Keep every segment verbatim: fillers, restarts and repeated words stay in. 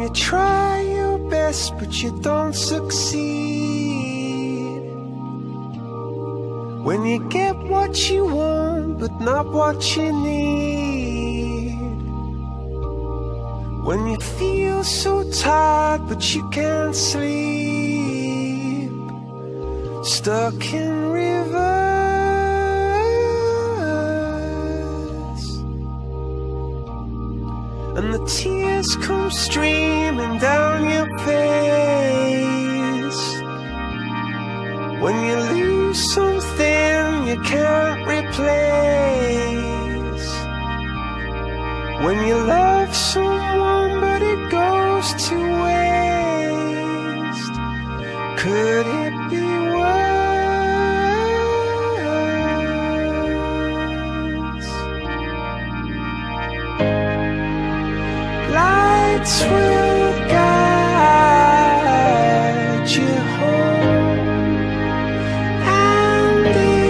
you try your best but you don't succeed, when you get what you want but not what you need, when you feel so tired but you can't sleep, stuck in reverse, and the tears come streaming down your face, when you lose something you can't replace, when you love someone but it goes to waste. Could it be worse? Lights will guide you home and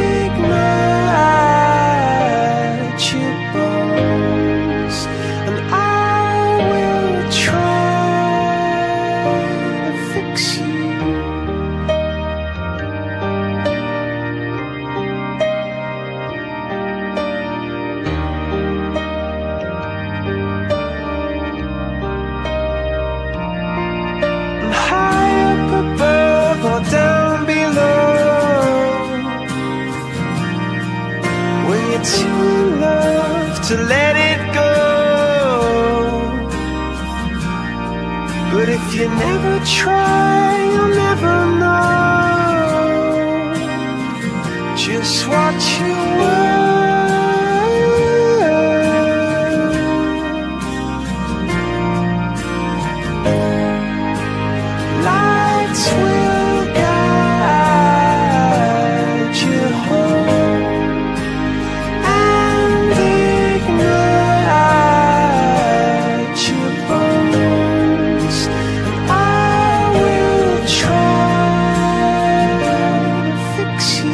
ignite your bones, and I will try to fix you. And high up above or down below, when you're too in love to let it go, but if you never try, you'll never know just what you were. Lights will guide you home and ignite your bones, and I will try to fix you.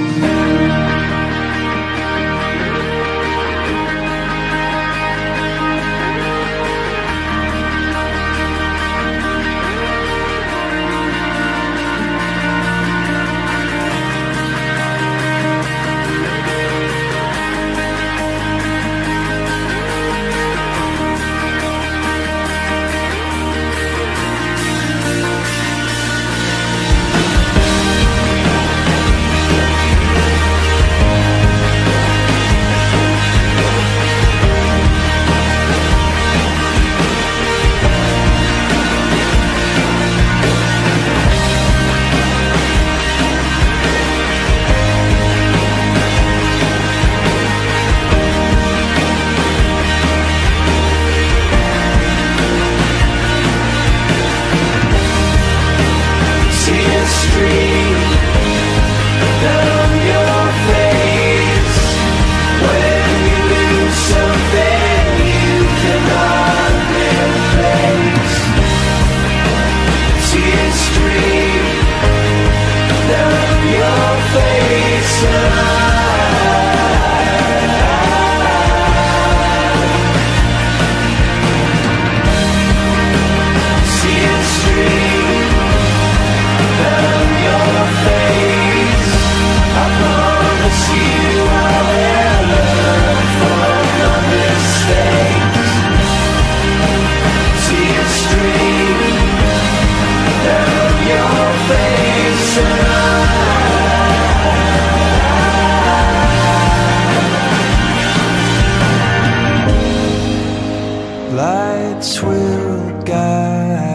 Tears stream down your face when you lose something you cannot replace. Tears stream down your face, and I tears stream down your face. I promise you I'll learn from your mistakes. Tears stream down your face, and I lights will guide